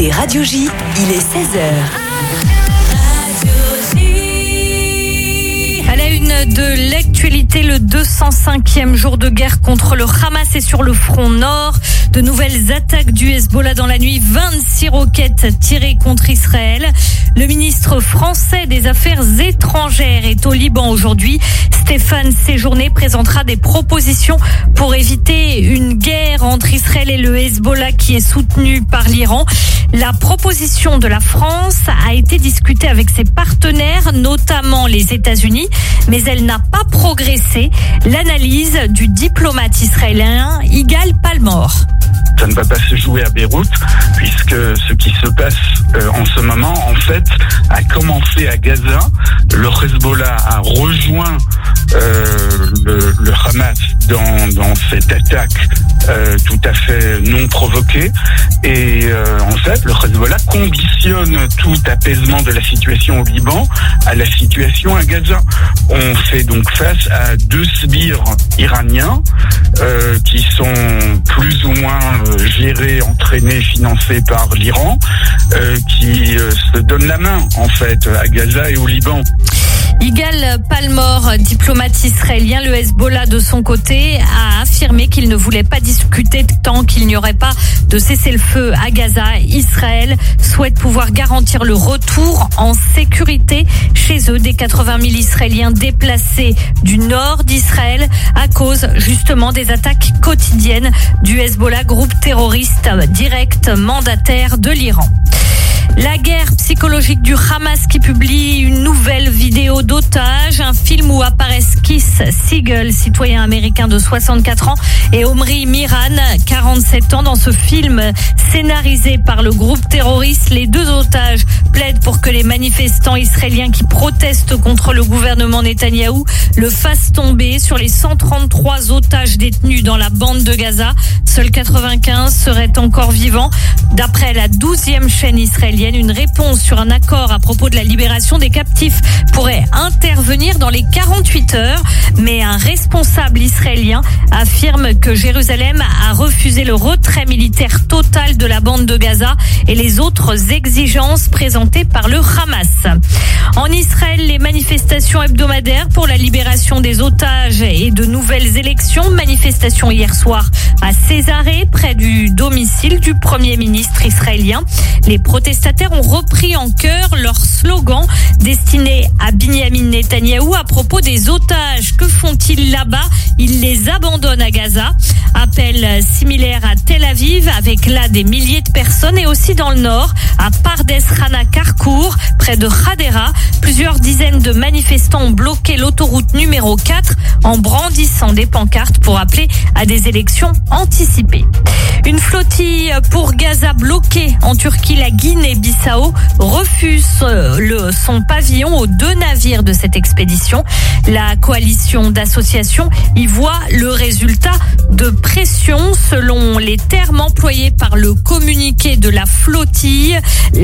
écoutez Radio J, il est 16h. À la une de l'actualité, le 205e jour de guerre contre le Hamas est sur le front nord. De nouvelles attaques du Hezbollah dans la nuit, 26 roquettes tirées contre Israël. Le ministre français des Affaires étrangères est au Liban aujourd'hui. Stéphane Séjourné présentera des propositions pour éviter une guerre entre Israël et le Hezbollah qui est soutenu par l'Iran. La proposition de la France a été discutée avec ses partenaires, notamment les États-Unis, mais elle n'a pas progressé. L'analyse du diplomate israélien Yigal Palmor. Ça ne va pas se jouer à Beyrouth, puisque ce qui se passe en ce moment, en fait, a commencé à Gaza. Le Hezbollah a rejoint le Hamas dans cette attaque tout à fait non provoquée. Et en fait, le Hezbollah conditionne tout apaisement de la situation au Liban à la situation à Gaza. On fait donc face à deux sbires iraniens qui sont plus ou moins gérés, entraînés, financés par l'Iran, qui se donnent la main en fait à Gaza et au Liban. Yigal Palmor, diplomate israélien, le Hezbollah de son côté a affirmé qu'il ne voulait pas discuter tant qu'il n'y aurait pas de cessez-le-feu à Gaza. Israël souhaite pouvoir garantir le retour en sécurité chez eux des 80 000 Israéliens déplacés du nord d'Israël à cause justement des attaques quotidiennes du Hezbollah, groupe terroriste direct mandataire de l'Iran. La guerre psychologique du Hamas qui publie une nouvelle vidéo d'otage, un film où apparaissent Keith Siegel, citoyen américain de 64 ans, et Omri Miran, 47 ans. Dans ce film scénarisé par le groupe terroriste, les deux otages plaident pour que les manifestants israéliens qui protestent contre le gouvernement Netanyahou le fassent tomber. Sur les 133 otages détenus dans la bande de Gaza, seuls 95 seraient encore vivants. D'après la 12e chaîne israélienne, une réponse sur un accord à propos de la libération des captifs pourrait intervenir dans les 48 heures. Mais un responsable israélien affirme que Jérusalem a refusé le retrait militaire total de la bande de Gaza et les autres exigences présentées par le Hamas. En Israël, les manifestations hebdomadaires pour la libération des otages et de nouvelles élections. Manifestation hier soir à Césarée, près du domicile du Premier ministre israélien. Les protestataires ont repris en chœur leur slogan destiné à Binyamin Netanyahou à propos des otages. Que font-ils là-bas? Ils les abandonnent à Gaza. Appel similaire à Tel Aviv avec là des milliers de personnes et aussi dans le nord, à Pardes Hana Karkour, près de Hadera. Plusieurs dizaines de manifestants ont bloqué l'autoroute numéro 4 en brandissant des pancartes pour appeler à des élections anticipées. Une flottille pour Gaza bloquée en Turquie. La Guinée-Bissau refuse son pavillon aux deux navires de cette expédition. La coalition d'associations y voit le résultat de pression. Selon les termes employés par le communiqué de la flottille,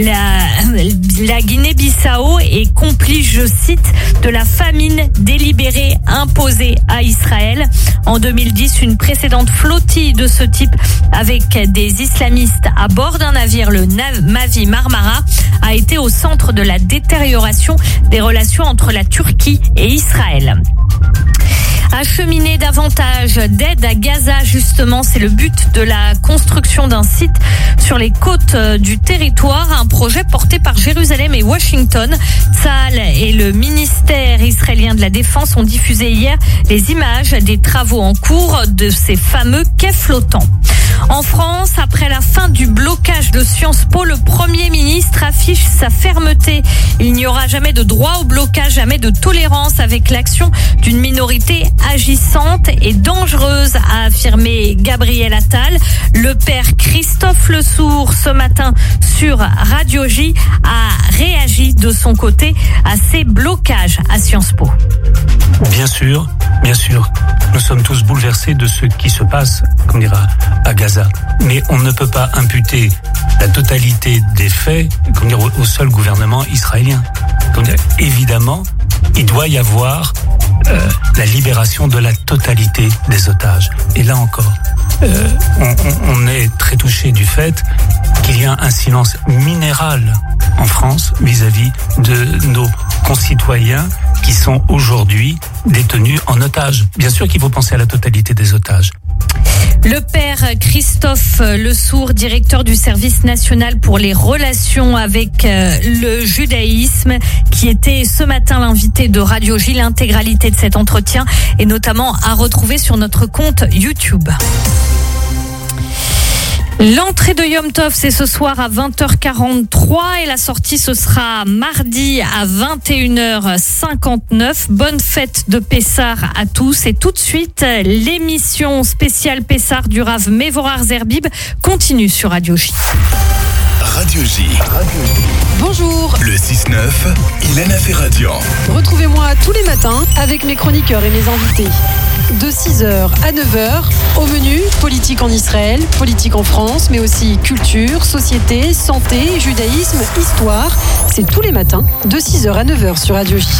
la Guinée-Bissau est complice, je cite, de la famine délibérée imposée à Israël. En 2010, une précédente flottille de ce type avec des islamistes à bord d'un navire, le Mavi Marmara, a été au centre de la détérioration des relations entre la Turquie et Israël. Acheminer davantage d'aide à Gaza, justement, c'est le but de la construction d'un site sur les côtes du territoire, un projet porté par Jérusalem et Washington. Tzahal et le ministère israélien de la Défense ont diffusé hier les images des travaux en cours de ces fameux quais flottants. En France, après la fin du blocage de Sciences Po, le Premier ministre affiche sa fermeté. Il n'y aura jamais de droit au blocage, jamais de tolérance avec l'action d'une minorité agissante et dangereuse, a affirmé Gabriel Attal. Le père Christophe Lesourd, ce matin sur Radio J, a réagi de son côté à ces blocages à Sciences Po. Bien sûr, nous sommes tous bouleversés de ce qui se passe, comme dira, à Gaza. Mais on ne peut pas imputer la totalité des faits, comme dire, au seul gouvernement israélien. Comme dire, évidemment, il doit y avoir la libération de la totalité des otages. Et là encore, on est très touché du fait qu'il y a un silence minéral en France vis-à-vis de nos concitoyens qui sont aujourd'hui détenus en otage. Bien sûr qu'il faut penser à la totalité des otages. Le père Christophe Lesourd, directeur du service national pour les relations avec le judaïsme, qui était ce matin l'invité de Radio J. L'intégralité de cet entretien est notamment à retrouver sur notre compte YouTube. L'entrée de Yom Tov, c'est ce soir à 20h43 et la sortie, ce sera mardi à 21h59. Bonne fête de Pessah à tous. Et tout de suite, l'émission spéciale Pessah du Rav Mevorar Zerbib continue sur Radio J. Radio J. Bonjour. Le 6-9, Ilana Ferradian. Retrouvez-moi tous les matins avec mes chroniqueurs et mes invités. De 6h à 9h, au menu, politique en Israël, politique en France, mais aussi culture, société, santé, judaïsme, histoire. C'est tous les matins, de 6h à 9h sur Radio J.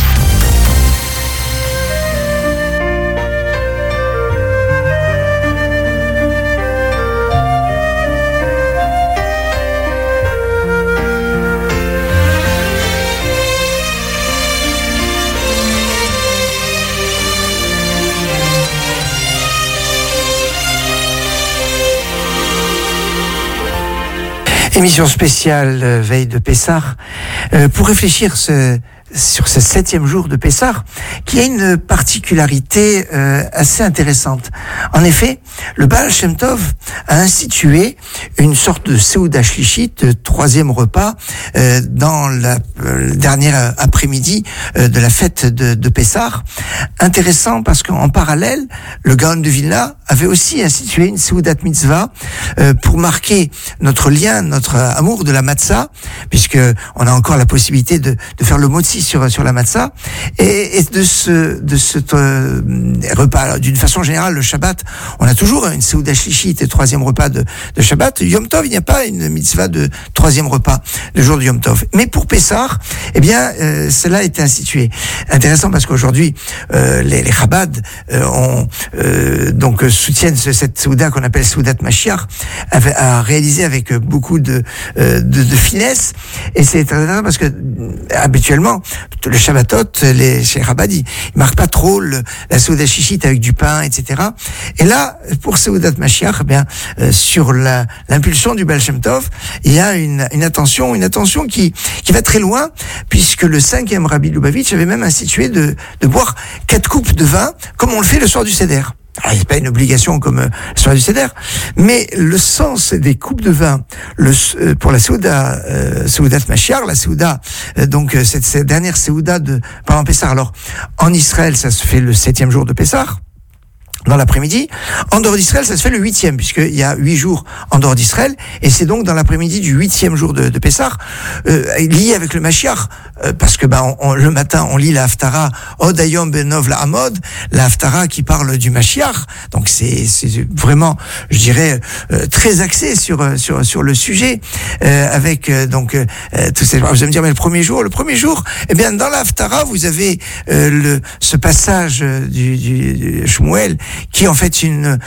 Émission spéciale veille de Pessah pour réfléchir sur ce 7e jour de Pessah, qui a une particularité assez intéressante. En effet, le Baal Shem Tov a institué une sorte de Seuda Shlishit, 3e repas, dans la dernière après-midi de la fête de Pessah. Intéressant parce qu'en parallèle, le Gaon de Vilna avait aussi institué une Seudat Mitzvah pour marquer notre lien, notre amour de la matzah, puisque on a encore la possibilité de faire le motzi sur la matzah, et de ce repas. Alors, d'une façon générale, le Shabbat, on a toujours une Seuda Shlishit, le 3e repas de Shabbat. Yom Tov, il n'y a pas une mitzvah de 3e repas le jour du Yom Tov. Mais pour Pessah, eh bien, cela a été institué. Intéressant parce qu'aujourd'hui, les Chabad soutiennent cette Seuda qu'on appelle Seudat Mashiach, a réalisé avec beaucoup de finesse, et c'est intéressant parce que habituellement le Shabbatot, chez Chabad, ils marquent pas trop la Seuda Shlishit avec du pain, etc. Et là, pour Seudat Mashiach, eh bien, sur l'impulsion du Baal Shem Tov, il y a une attention qui va très loin, puisque le 5e Rabbi Lubavitch avait même institué de boire 4 coupes de vin, comme on le fait le soir du Seder. Alors, il n'y a pas une obligation comme le soir du Seder, mais le sens des coupes de vin, pour la Seudat Mashiach, la Seuda, donc cette dernière Seuda pendant Pessah. Alors, en Israël, ça se fait le 7e jour de Pessah, dans l'après-midi. En dehors d'Israël, ça se fait le 8e, puisqu'il y a 8 jours en dehors d'Israël, et c'est donc dans l'après-midi du 8e jour de Pessah, lié avec le Mashiach, parce que le matin, on lit la Haftara, Od Hayom Benov la Hamod, la Haftara qui parle du Mashiach. Donc c'est vraiment, je dirais, très axé sur le sujet, avec tous ces. Vous allez me dire, mais le premier jour, eh bien, dans la Haftara, vous avez ce passage du Shmuel, qui en fait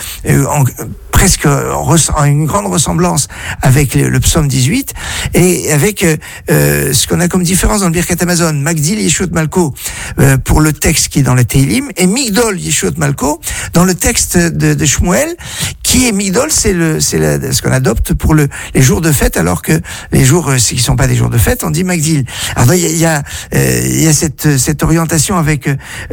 presque une grande ressemblance avec le psaume 18, et avec ce qu'on a comme différence dans le Birkat Hamazon, Magdil Yeshua Malko pour le texte qui est dans le Teilim, et Migdol Yeshua Malko dans le texte de Shmuel, qui est Migdol, c'est ce qu'on adopte pour les jours de fête, alors que les jours qui sont pas des jours de fête, on dit Magdil. Alors il y a cette orientation avec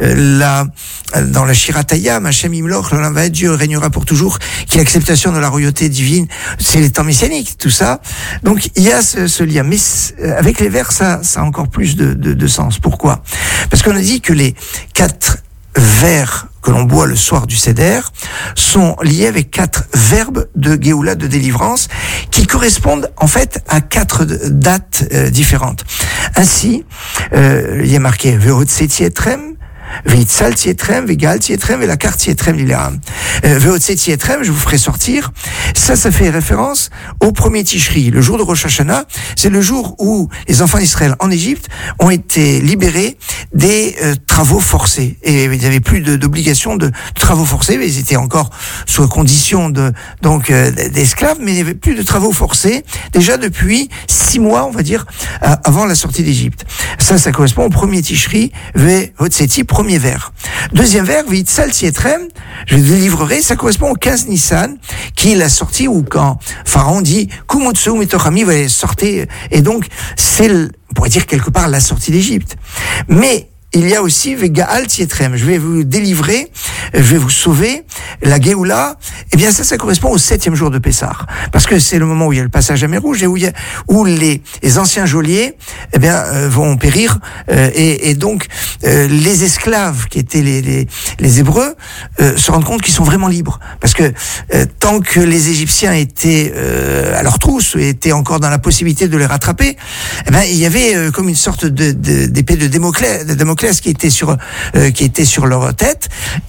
dans la Shiratayam, Hashem Imloch, l'Olam Vaed, Dieu régnera pour toujours, qui est l'acceptation de la royauté divine, c'est les temps messianiques, tout ça. Donc il y a ce lien, mais avec les vers, ça a encore plus de sens. Pourquoi ? Parce qu'on a dit que les 4 vers que l'on boit le soir du Seder sont liés avec 4 verbes de Géoula, de délivrance, qui correspondent en fait à 4 dates différentes. Ainsi, il y a marqué Ve'otseti etrem, Veitzal tietrem, vegal tietrem, velakar tietrem lileram. Veotse tietrem, je vous ferai sortir. Ça fait référence au premier Tishri. Le jour de Rosh Hashanah, c'est le jour où les enfants d'Israël en Égypte ont été libérés des travaux forcés. Et il n'y avait plus d'obligation de travaux forcés, mais ils étaient encore sous condition d'esclaves, mais il n'y avait plus de travaux forcés, déjà depuis 6 mois, on va dire, avant la sortie d'Égypte. Ça correspond au premier Tishri, Vehotseti, premier vers. Deuxième vers, Veitzal tietrem, je délivrerai, ça correspond au 15 Nissan, qui est la sortie où quand Pharaon dit, Kumotsu mitochami, va sortir, et donc, c'est, on pourrait dire quelque part, la sortie d'Égypte. Mais, il y a aussi Vegaal Tietrem, je vais vous délivrer, je vais vous sauver, la Géoula, eh bien ça correspond au 7e jour de Pessah, parce que c'est le moment où il y a le passage à mer Rouge et où les anciens geôliers vont périr, et donc les esclaves qui étaient les Hébreux se rendent compte qu'ils sont vraiment libres, parce que tant que les Égyptiens étaient à leur trousse, étaient encore dans la possibilité de les rattraper, il y avait comme une sorte d'épée de Damoclès qui était sur leur tête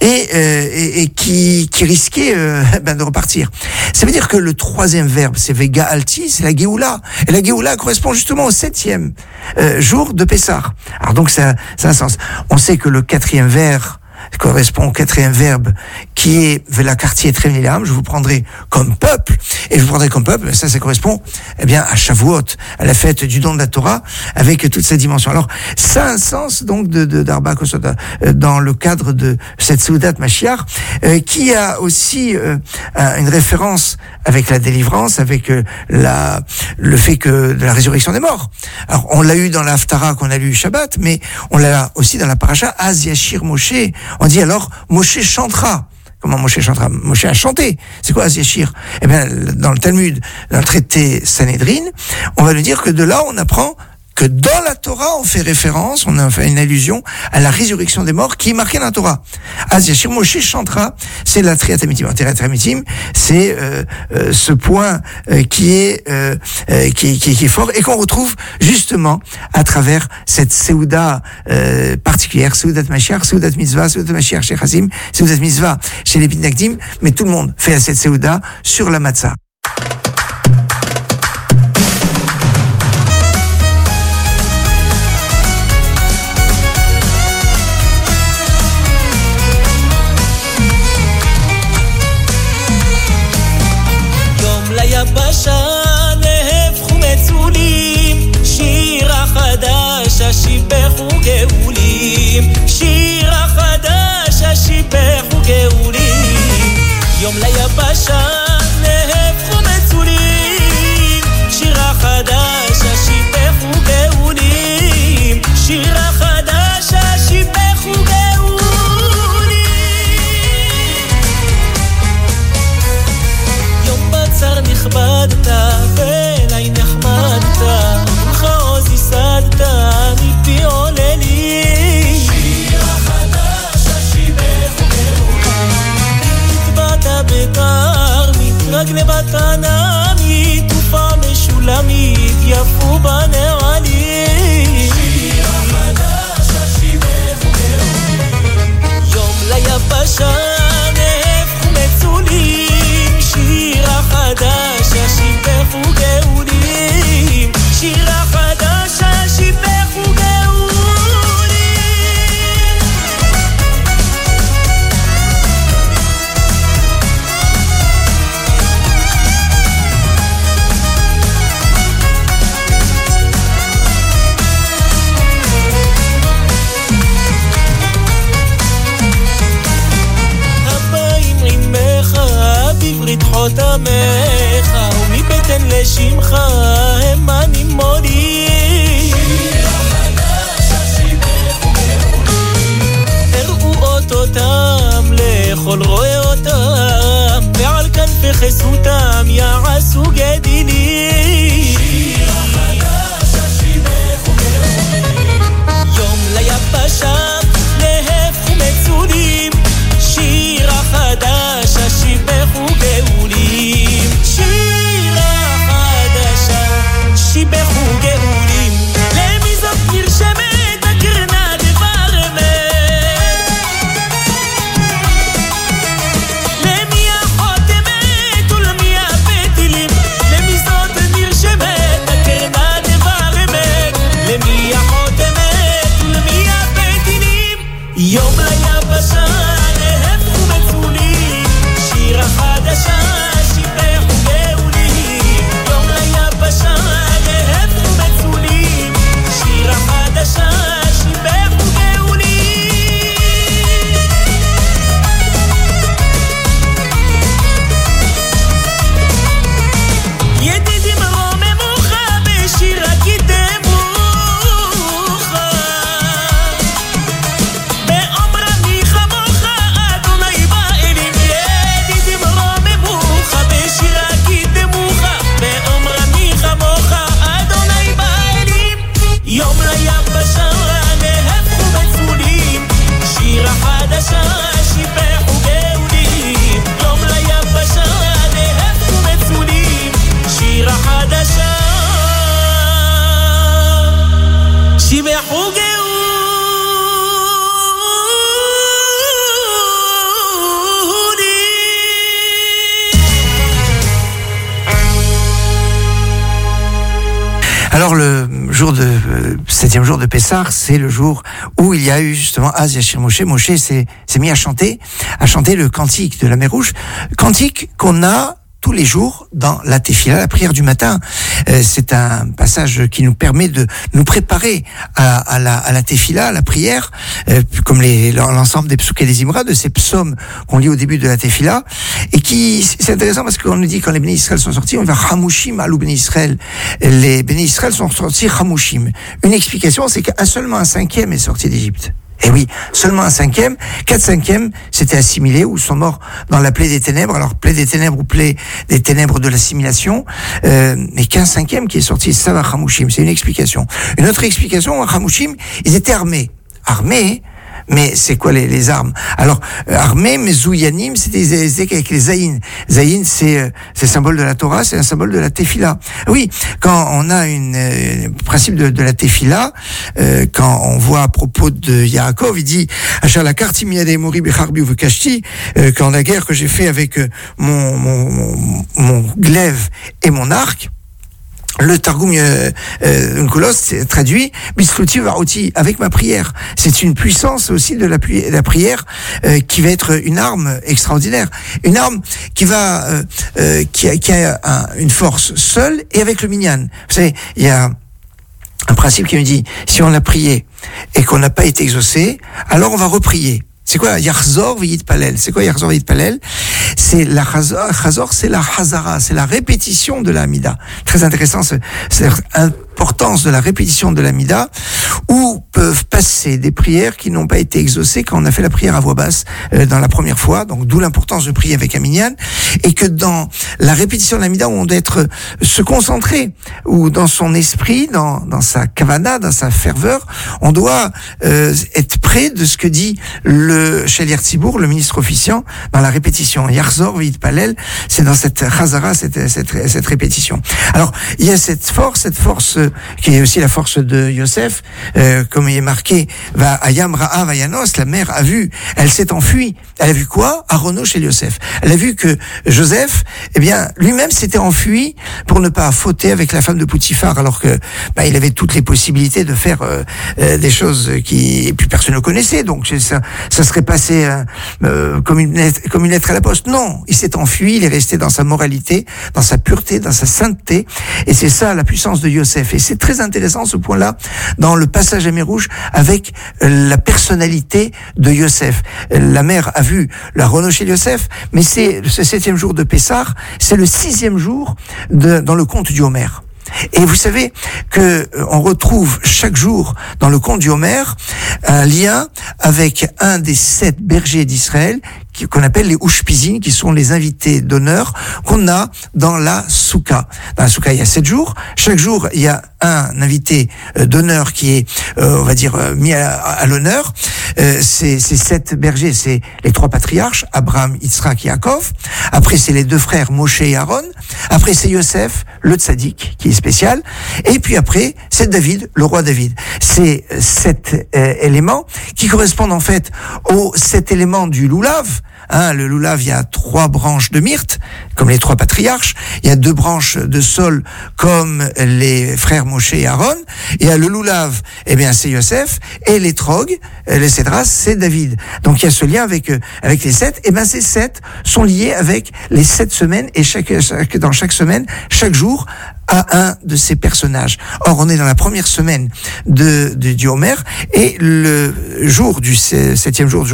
et qui risquait de repartir. Ça veut dire que le 3e verbe, c'est Vega Alti, c'est la Géoula. Et la Géoula correspond justement au 7e jour de Pessah. Alors donc ça a un sens. On sait que le 4e vers correspond au 4e verbe qui est Velakar tietrem lileram, je vous prendrai comme peuple, et je vous prendrai comme peuple, ça correspond à Shavuot, à la fête du don de la Torah, avec toute sa dimension. Alors, ça a un sens donc d'Arba Kosota, dans le cadre de cette Seudat Mashiach, qui a aussi une référence avec la délivrance, avec le fait que de la résurrection des morts. Alors, on l'a eu dans la Haftara qu'on a lu Shabbat, mais on l'a aussi dans la paracha Az Yashir Moshe. On dit alors Moshe chantera. Comment Moshe chantera? Moshe a chanté. C'est quoi Az Yashir? Eh bien, dans le Talmud, dans le traité Sanhedrin, on va nous dire que de là, on apprend que dans la Torah, on fait référence, on a fait une allusion à la résurrection des morts qui est marquée dans la Torah. Az Yashir Moshe chantera, c'est la Triat Amitim. La Triat Amitim, c'est ce point qui est fort et qu'on retrouve justement à travers cette Seuda particulière, Seudat Mashiach, Seudat Mitzvah, Seudat Mashiach chez Chazim, Seudat Mitzvah chez les Pitnagdim, mais tout le monde fait cette Seuda sur la Matzah. נהפכו מצולים, שיר החדש השיבחו גאולים, שיר החדש השיבחו גאולים. יום ליבשה נהפכו מצולים, שיר החדש השיבחו גאולים, שיר החדש השיבחו גאולים. יום בצר נכבדת ואלי נחמדת, חוז ייסדת מפי עוללים, שיר החדש השיבחו גאולים. נטבעת בכרמית רגלי בתנמית, תופה משולמית יפו בנעלים, שיר החדש השיבחו גאולים. יום ליבשה נהפכו מצולים, שיר החדש השיבחו גאולים, שיר החדש השיבחו גאולים. הבאים עמך בברית חותמך, ומבטן לשמך המה נימודים, שיר החדש השיבחו גאולים. הראו אותותם לכל רואה אותם, ועל כנפי חסותם יעשו גדילים, שיר החדש השיבחו גאולים. יום ליבשה נהפכו מצולים, שיר החדש השיבחו גאולים, שיר החדש השיבחו גאולים. למי זאת נרשמת הקרנה דבר אמת, 7e jour de Pessah, c'est le jour où il y a eu justement Az Yashir Moshe. Moshe s'est mis à chanter le cantique de la mer Rouge, cantique qu'on a tous les jours dans la Tefila, la prière du matin. C'est un passage qui nous permet de nous préparer à la Tefila, à la prière, comme l'ensemble des psukim et des imra, de ces psaumes qu'on lit au début de la Tefila, et c'est intéressant parce qu'on nous dit quand les Béné Israël sont sortis, on va Hamushim alou Béné Israël. Les Béné Israël sont sortis Hamushim. Une explication, c'est qu'un seulement un cinquième est sorti d'Égypte. Et oui, seulement un cinquième, 4/5 s'étaient assimilés ou sont morts dans la plaie des ténèbres. Alors, plaie des ténèbres ou plaie des ténèbres de l'assimilation, mais qu'un 5e qui est sorti, ça va Hamushim. C'est une explication. Une autre explication, Hamushim, ils étaient armés. Mais c'est quoi les armes? Alors, armés, mais Zouyanim, c'était avec les Zayin. Zayin, c'est symbole de la Torah, c'est un symbole de la Tefila. Oui, quand on a principe de la Tefila, quand on voit à propos de Yaakov, il dit, quand la guerre que j'ai fait avec mon glaive et mon arc, le Targum Unkulos traduit Bisluti Varoti, avec ma prière. C'est une puissance aussi de la prière qui va être une arme extraordinaire, une arme qui a une force seule et avec le minyan. Vous savez, il y a un principe qui me dit si on a prié et qu'on n'a pas été exaucé, alors on va reprier. C'est quoi Yachzor v'yitpalel? C'est quoi Yachzor v'yitpalel? C'est la Chazor, c'est la Hazara, c'est la répétition de la Hamida. Très intéressant, c'est l'importance de la répétition de la Hamida, où peuvent passer des prières qui n'ont pas été exaucées quand on a fait la prière à voix basse dans la première fois, donc d'où l'importance de prier avec un minyan, et que dans la répétition de la Hamida, où on doit se concentrer, ou dans son esprit, dans sa kavana, dans sa ferveur, on doit être près de ce que dit le Shaliach Tzibour, le ministre officiant, dans la répétition. Yachzor v'yitpalel, c'est dans cette Chazara, cette répétition. Alors, il y a cette force qui est aussi la force de Yosef, comme il est marqué, va Ayam Ra'a Vayanos, la mère a vu, elle s'est enfuie. Elle a vu quoi? Arono chez Yosef. Elle a vu que Joseph, lui-même s'était enfui pour ne pas fauter avec la femme de Poutifar, alors que, il avait toutes les possibilités de faire des choses et puis personne ne connaissait, donc ça serait passé comme une lettre à la poste. Non, il s'est enfui, il est resté dans sa moralité, dans sa pureté, dans sa sainteté, et c'est ça la puissance de Yosef. Et c'est très intéressant ce point-là dans le passage à mer Rouge avec la personnalité de Yosef. La mère a vu la renoncée de Yosef, mais c'est ce 7e jour de Pessah, c'est le 6e jour dans le conte du Homer. Et vous savez que on retrouve chaque jour dans le conte du Homer un lien avec un des 7 bergers d'Israël qu'on appelle les Ushpizin, qui sont les invités d'honneur qu'on a dans la Souka. Dans la Souka, il y a 7 jours. Chaque jour, il y a un invité d'honneur qui est, on va dire, mis à l'honneur. Ces 7 bergers, c'est les 3 patriarches, Abraham, Yitzhak et Yaakov. Après, c'est les 2 frères, Moshe et Aaron. Après, c'est Yosef, le tzaddik, qui est spécial. Et puis après, c'est David, le roi David. C'est 7 éléments qui correspondent en fait aux 7 éléments du loulav. Le loulav, il y a 3 branches de myrte, comme les 3 patriarches. Il y a 2 branches de saule, comme les frères Moshe et Aaron. Et le loulav, c'est Yosef. Et les trogs, les cédras, c'est David. Donc il y a ce lien avec les 7. Ces 7 sont liés avec les 7 semaines, et dans chaque semaine, chaque jour, à un de ces personnages. Or, on est dans la première semaine du Homer, et le jour du 7e jour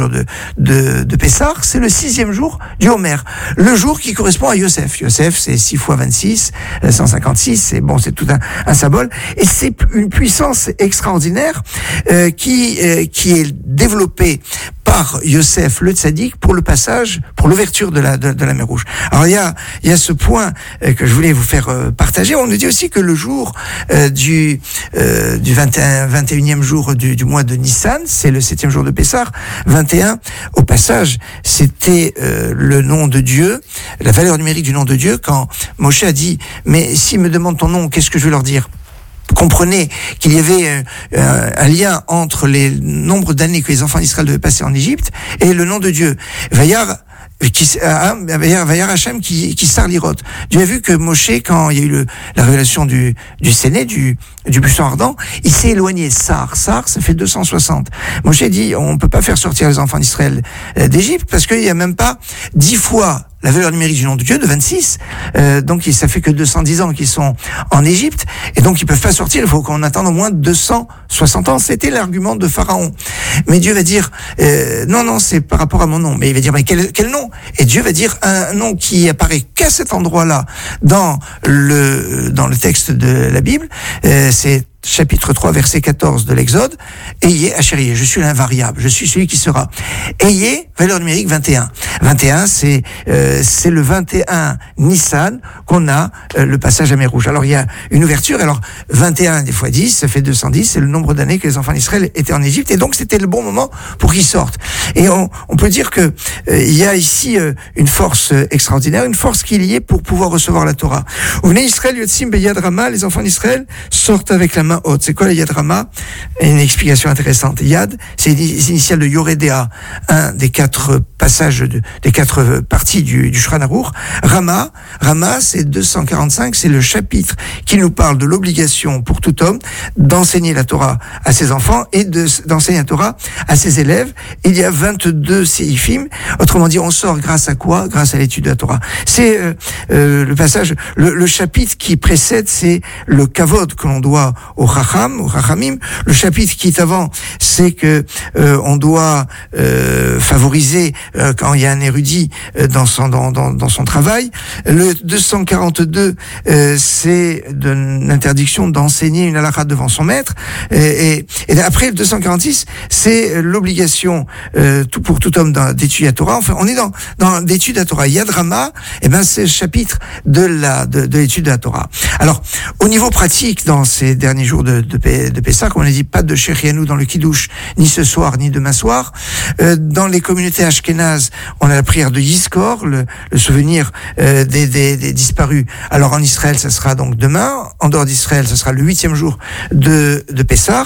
de Pessah, c'est le 6e jour du Homer. Le jour qui correspond à Yosef. Yosef, c'est 6 fois 26, 156, c'est tout un symbole. Et c'est une puissance extraordinaire, qui est développée par Yosef le tzaddik pour le passage, pour l'ouverture de la mer Rouge. Alors il y a ce point que je voulais vous faire partager. On nous dit aussi que le jour du 21e jour du mois de Nissan, c'est le 7e jour de Pessah, 21, au passage, c'était le nom de Dieu, la valeur numérique du nom de Dieu, quand Moshe a dit, mais s'ils me demandent ton nom, qu'est-ce que je vais leur dire? Comprenez qu'il y avait un lien entre les nombres d'années que les enfants d'Israël devaient passer en Égypte et le nom de Dieu. Vayar Vayar Hashem qui sar l'irot. Dieu a vu que Moshe, quand il y a eu la révélation du séné, du buisson ardent, il s'est éloigné. Sar, ça fait 260. Moshe dit, on peut pas faire sortir les enfants d'Israël d'Égypte parce qu'il y a même pas 10 fois la valeur numérique du nom de Dieu, de 26. Donc ça fait que 210 ans qu'ils sont en Égypte, et donc ils peuvent pas sortir. Il faut qu'on attende au moins 260 ans. C'était l'argument de Pharaon. Mais Dieu va dire non, c'est par rapport à mon nom. Mais il va dire, mais quel nom? Et Dieu va dire un nom qui apparaît qu'à cet endroit-là dans le texte de la Bible. C'est chapitre 3, verset 14 de l'Exode. Ayez, Hachérie, je suis l'invariable, je suis celui qui sera. Ayez, valeur numérique 21. 21, c'est le 21 Nissan qu'on a le passage à mer Rouge. Alors il y a une ouverture, alors 21 des fois 10, ça fait 210, c'est le nombre d'années que les enfants d'Israël étaient en Égypte, et donc c'était le bon moment pour qu'ils sortent. Et on peut dire que il y a ici une force extraordinaire, une force qui est liée pour pouvoir recevoir la Torah. Vous venez Israël, Yotzim Beyad Rama, les enfants d'Israël sortent avec la main haute. C'est quoi la Yad Rama? Une explication intéressante. Yad, c'est les initiales de Yoredea, un des 4 passages des 4 parties du Shulchan Aruch. Rama, c'est 245, c'est le chapitre qui nous parle de l'obligation pour tout homme d'enseigner la Torah à ses enfants et d'enseigner la Torah à ses élèves. Il y a 22 séifim. Autrement dit, on sort grâce à quoi? Grâce à l'étude de la Torah. C'est le passage, le chapitre qui précède, c'est le kavod que l'on doit au Rachamim. Le chapitre qui est avant, c'est que on doit favoriser quand il y a un érudit dans son travail. Le 242, c'est de l'interdiction d'enseigner une halakha devant son maître. Et après le 246, c'est l'obligation pour tout homme d'étudier la Torah. Enfin, on est dans l'étude de la Torah. Yad Rama, c'est le chapitre de l'étude de la Torah. Alors, au niveau pratique, dans ces derniers jours de Pessah, comme on a dit, pas de Shechianu dans le Kiddush, ni ce soir, ni demain soir. Dans les communautés ashkénazes, on a la prière de Yizkor, le souvenir des disparus. Alors en Israël, ça sera donc demain. En dehors d'Israël, ça sera le 8e jour de Pessah.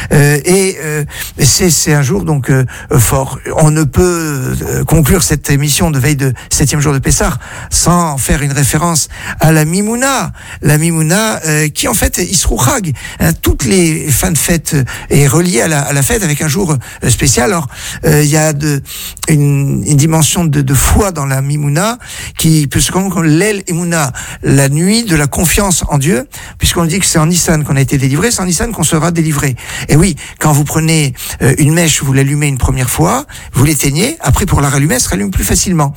C'est un jour donc fort. On ne peut conclure cette émission de veille de 7e jour de Pessah sans faire une référence à la Mimouna. La Mimouna qui en fait Isrou Chag. Toutes les fins de fête est reliée à la fête avec un jour spécial. Alors il y a une dimension de foi dans la Mimouna qui peut se comprendre comme l'El Emouna, la nuit de la confiance en Dieu, puisqu'on dit que c'est en Nissan qu'on a été délivré, c'est en Nissan qu'on sera délivré. Et oui, quand vous prenez une mèche, vous l'allumez une première fois, vous l'éteignez, après pour la rallumer, elle se rallume plus facilement.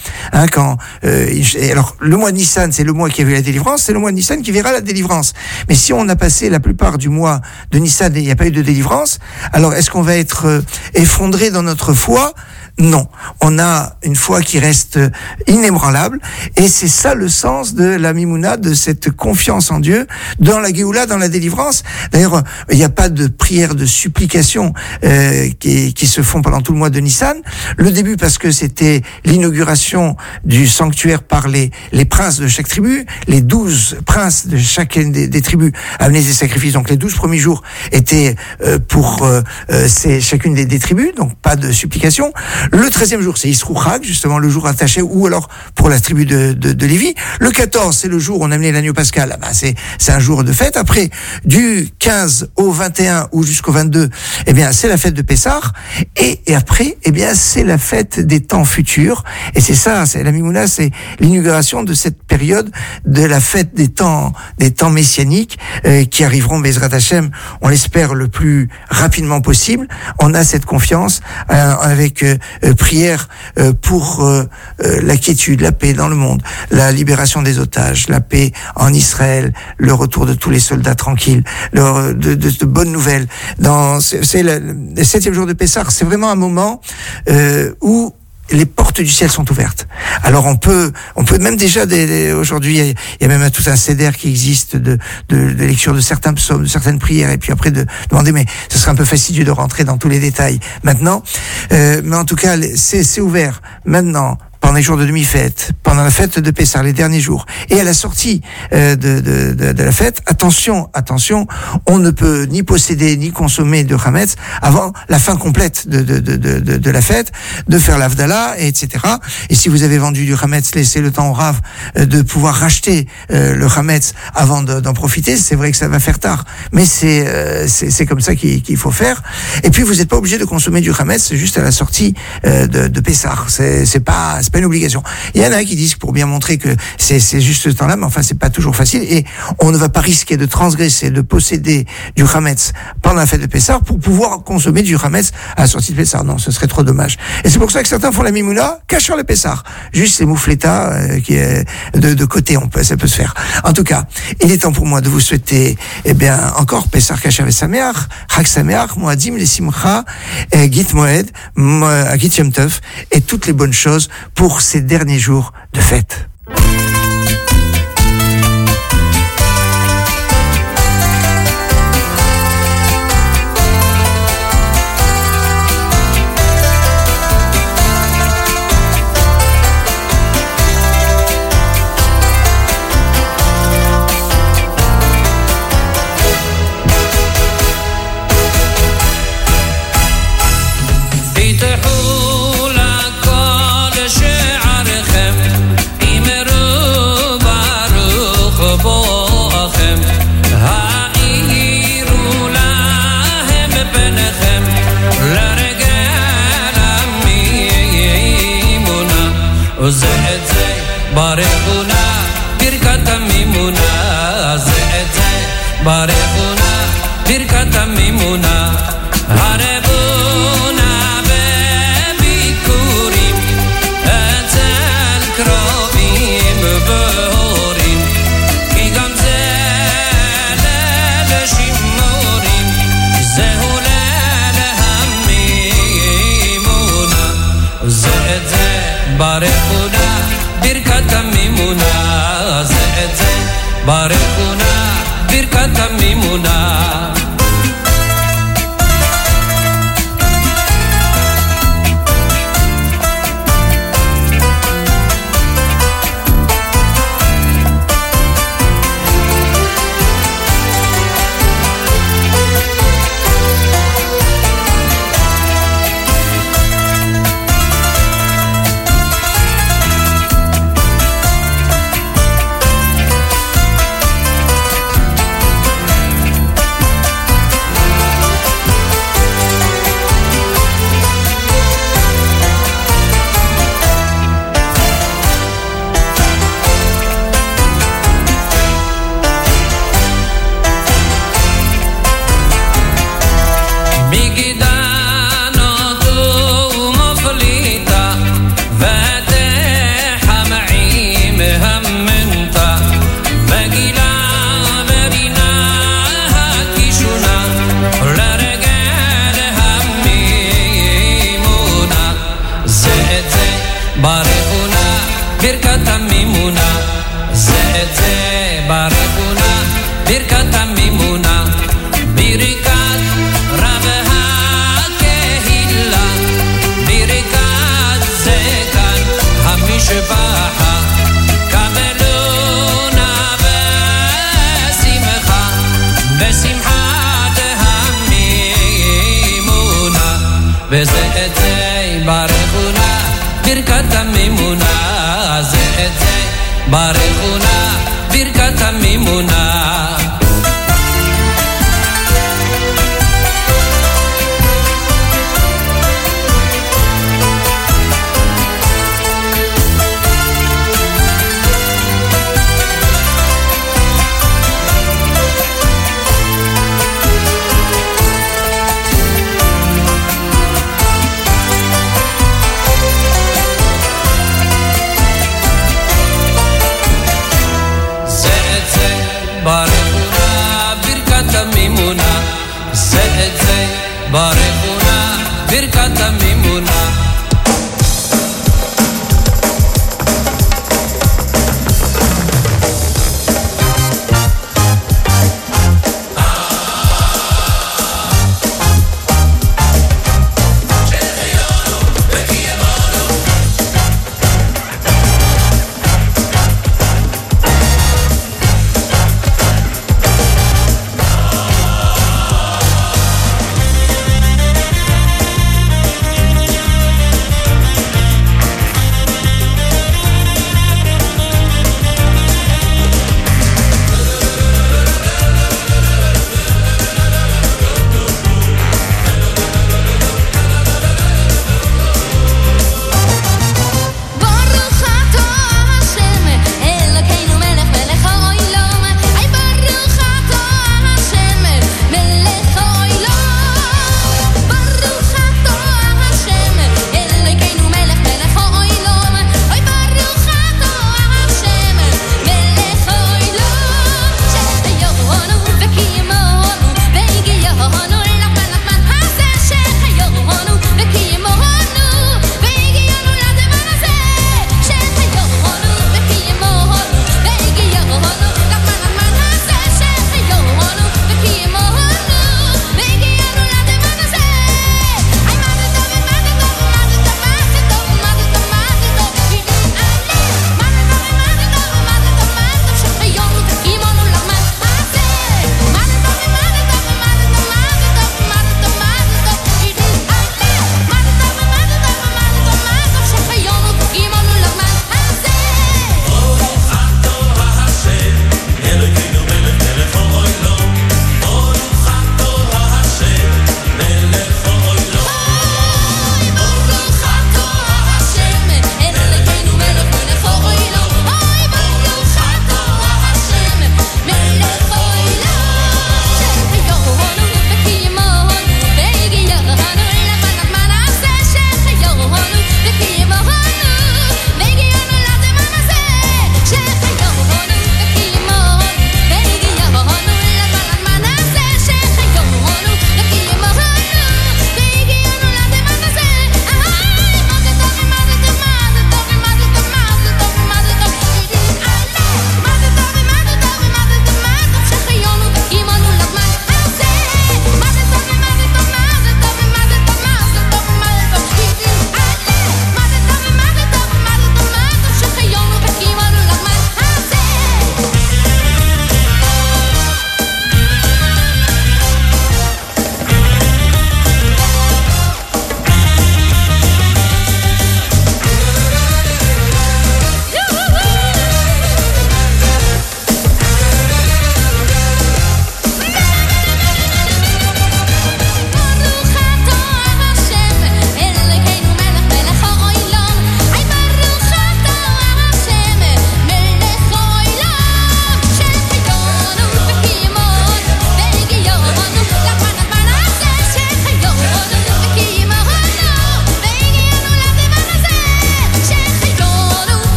Alors le mois de Nissan, c'est le mois qui a vu la délivrance, c'est le mois de Nissan qui verra la délivrance. Mais si on a passé la plupart du mois de Nissan et il n'y a pas eu de délivrance, alors est-ce qu'on va être effondré dans notre foi? Non, on a une foi qui reste inébranlable, et c'est ça le sens de la Mimouna, de cette confiance en Dieu, dans la Géoula, dans la délivrance. D'ailleurs, il n'y a pas de prière de supplication qui se font pendant tout le mois de Nissan. Le début parce que c'était l'inauguration du sanctuaire par les princes de chaque tribu, les 12 princes de chacune des tribus amenaient des sacrifices. Donc les 12 premiers jours étaient pour chacune des tribus, donc pas de supplication. Le 13e jour, c'est Isrou Chag, justement le jour attaché, ou alors pour la tribu de Lévi. Le 14, c'est le jour où on a amené l'agneau pascal. C'est un jour de fête. Après, du 15 au 21 ou jusqu'au 22, c'est la fête de Pessah. Et après, c'est la fête des temps futurs. Et c'est ça, c'est la Mimouna, c'est l'inauguration de cette période de la fête des temps messianiques qui arriveront, Bezrat Hashem, on l'espère le plus rapidement possible. On a cette confiance avec prière pour la quiétude, la paix dans le monde, la libération des otages, la paix en Israël, le retour de tous les soldats tranquilles, de bonnes nouvelles. C'est le 7e jour de Pessah, c'est vraiment un moment où les portes du ciel sont ouvertes. Alors on peut même déjà aujourd'hui il y a même tout un CEDER qui existe de lecture de certains psaumes, de certaines prières, et puis après de demander, mais ce serait un peu fastidieux de rentrer dans tous les détails maintenant, mais en tout cas c'est ouvert maintenant pendant les jours de demi-fête, pendant la fête de Pessah, les derniers jours, et à la sortie de la fête, attention, on ne peut ni posséder ni consommer de Hametz avant la fin complète de la fête, de faire l'Avdallah, etc. Et si vous avez vendu du Hametz, laissez le temps au Rav de pouvoir racheter le Hametz avant d'en profiter. C'est vrai que ça va faire tard, mais c'est comme ça qu'il faut faire. Et puis vous n'êtes pas obligé de consommer du Hametz juste à la sortie de Pessah. C'est pas une obligation. Il y en a qui disent pour bien montrer que c'est juste ce temps-là, mais enfin c'est pas toujours facile et on ne va pas risquer de transgresser, de posséder du Hametz pendant la fête de Pessah pour pouvoir consommer du Hametz à la sortie de Pessah. Non, ce serait trop dommage. Et c'est pour ça que certains font la mimouna cachant le Pessah. Juste les moufletas qui est de côté, ça peut se faire. En tout cas, il est temps pour moi de vous souhaiter encore Pessah Kasher Sameach, Chag Sameach, Moadim les Simcha, Git Moed, Git Yom Tov et toutes les bonnes choses pour ces derniers jours de fête.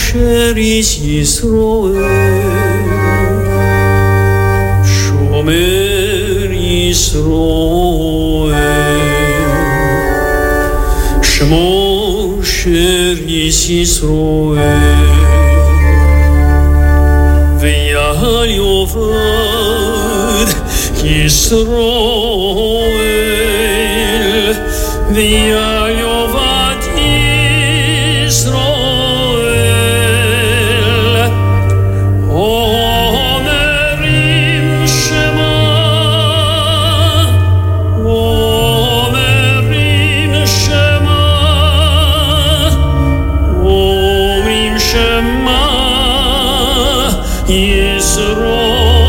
אשר איש ישראל שומר ישראל שמו של איש ישראל ויעל יאבד ישראל ויעל יאבד ישראל אומרים שמה אומרים שמה אומרים שמה ישראל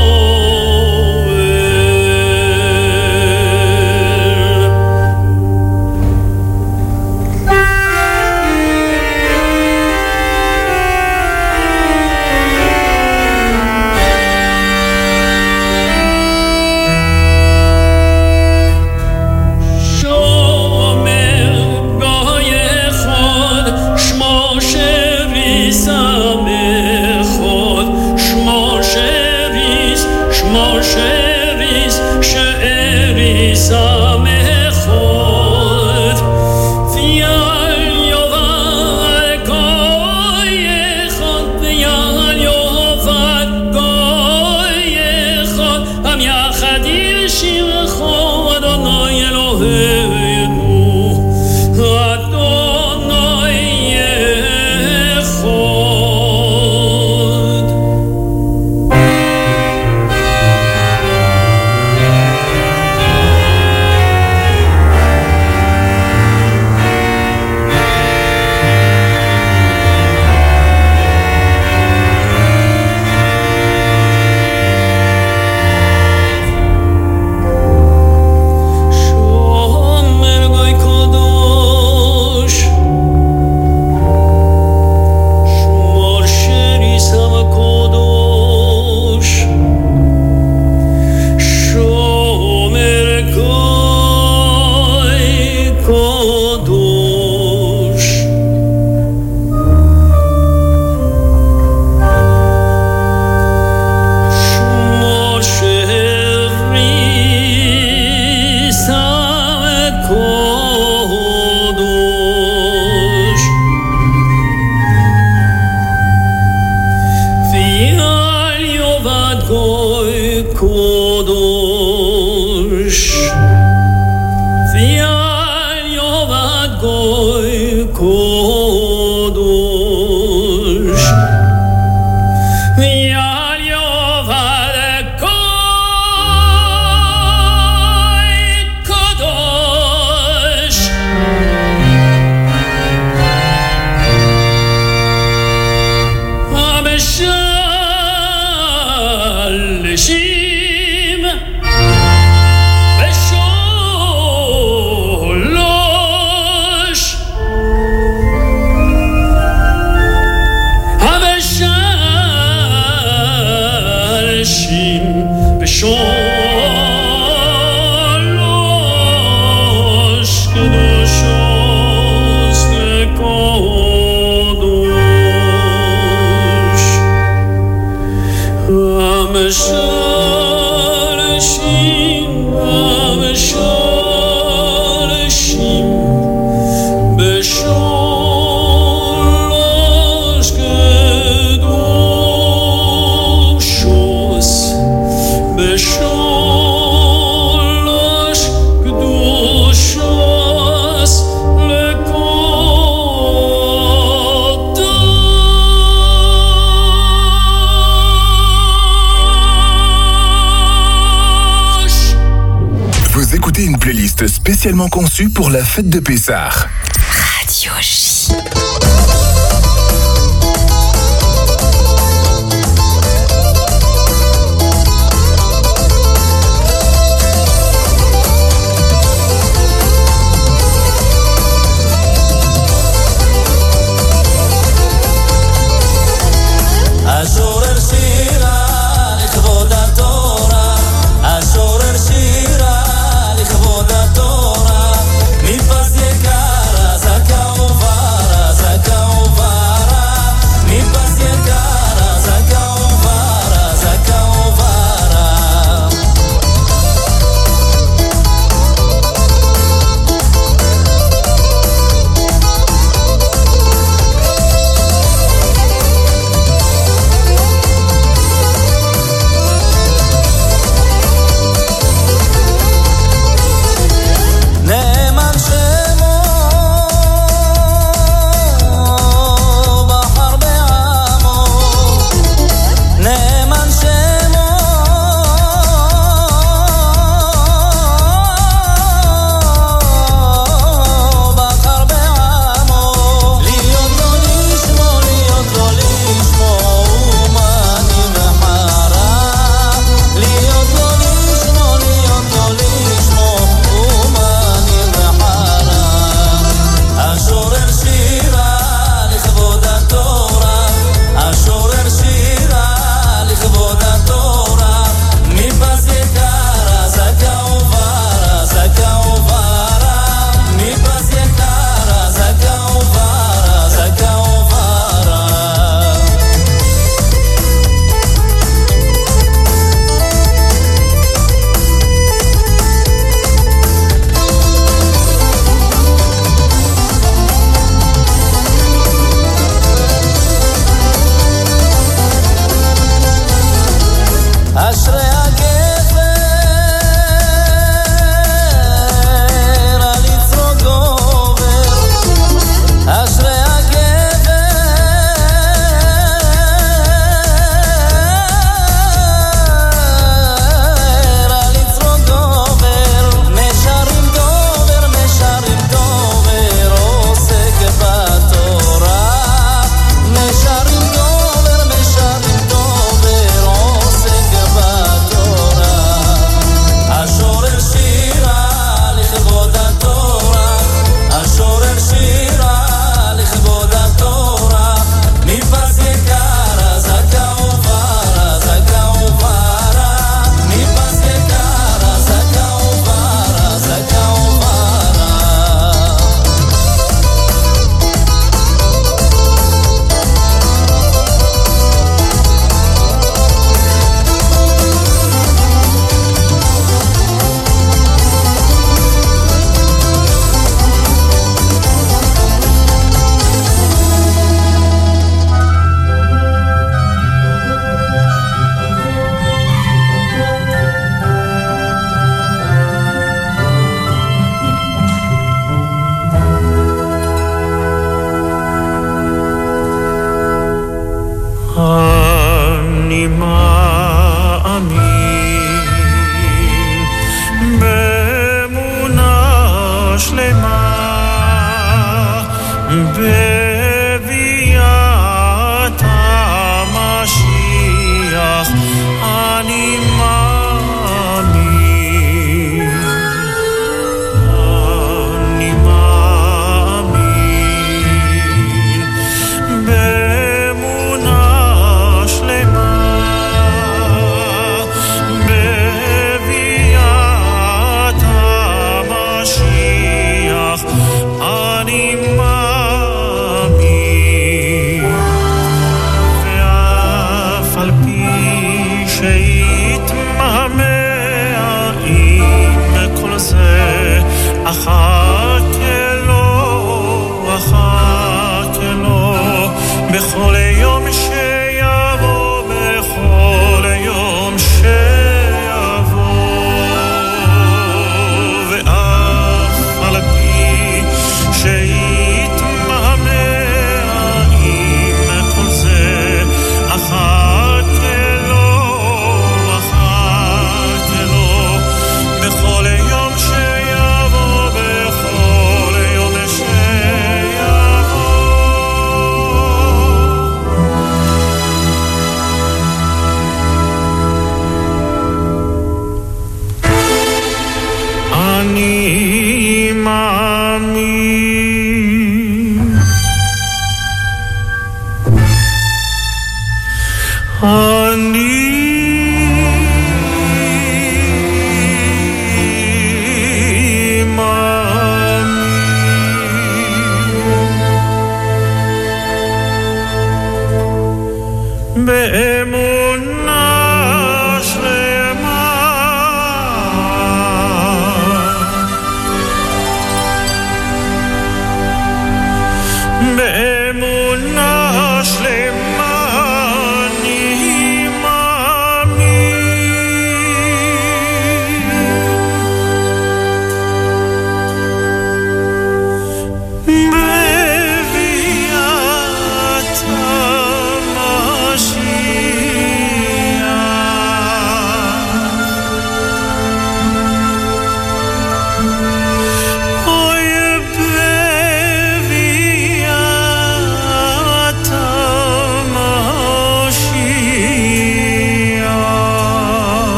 Spécialement conçu pour la fête de Pessah. Radio J. Mi paz llega, saca o varas.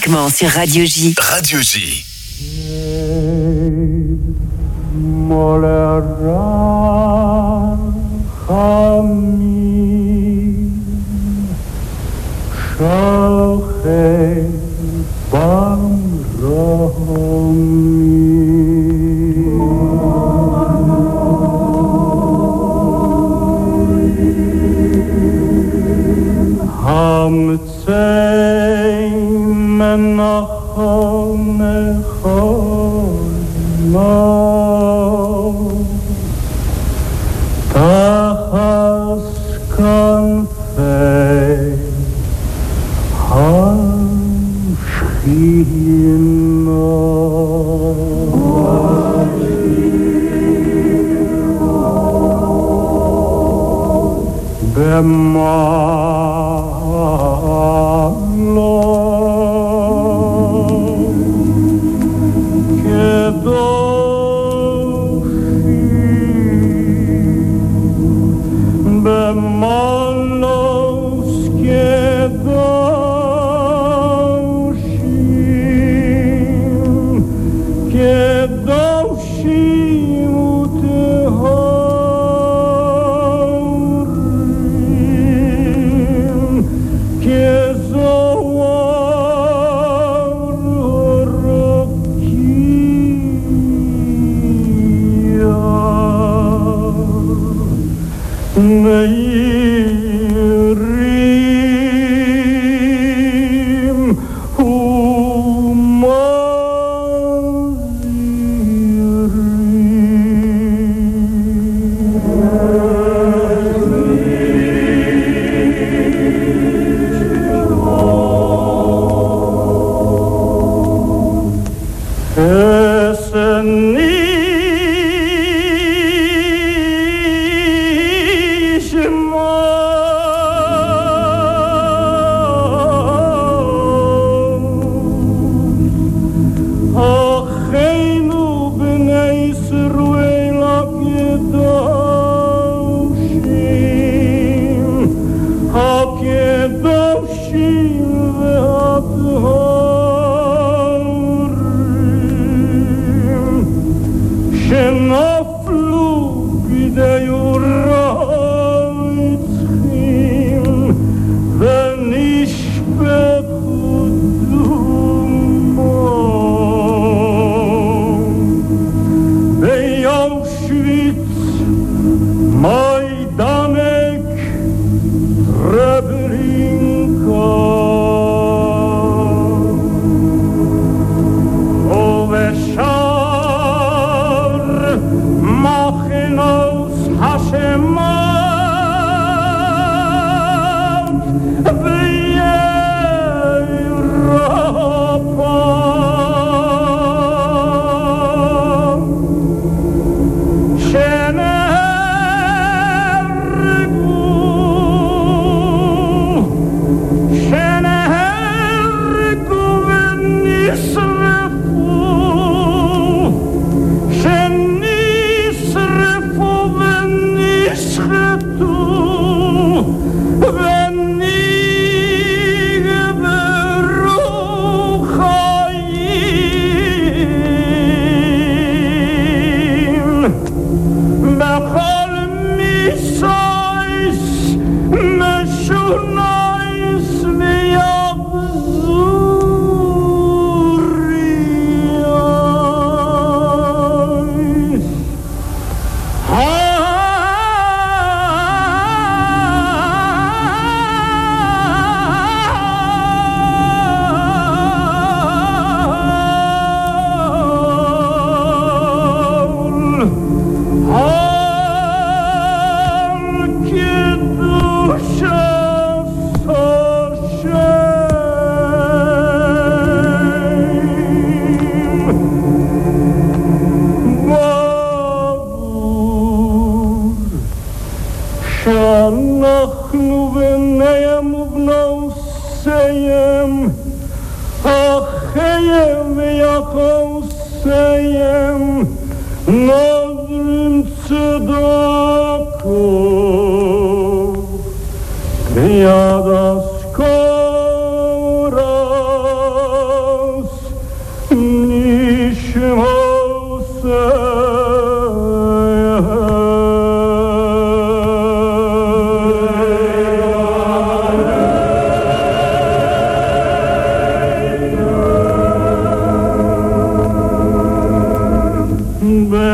uniquement sur Radio J. Radio J.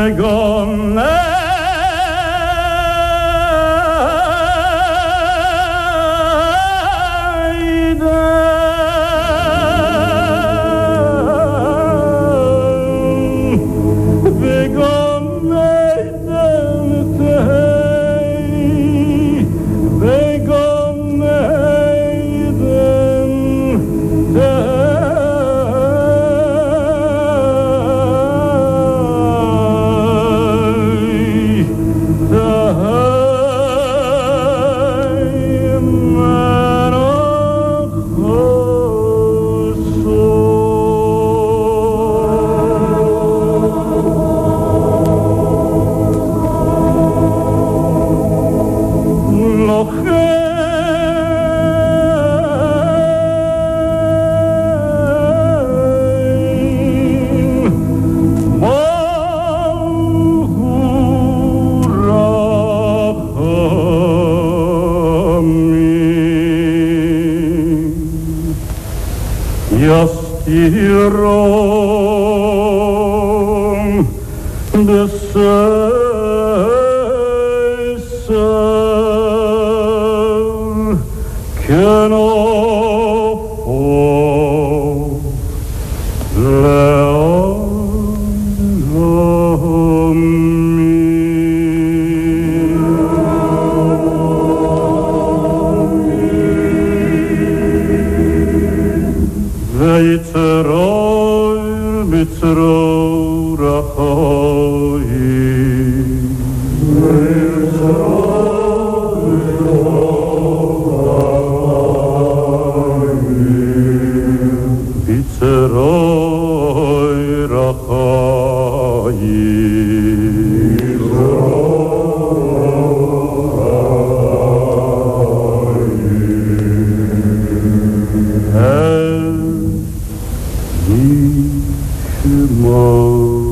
Rom de seul que no può Shema.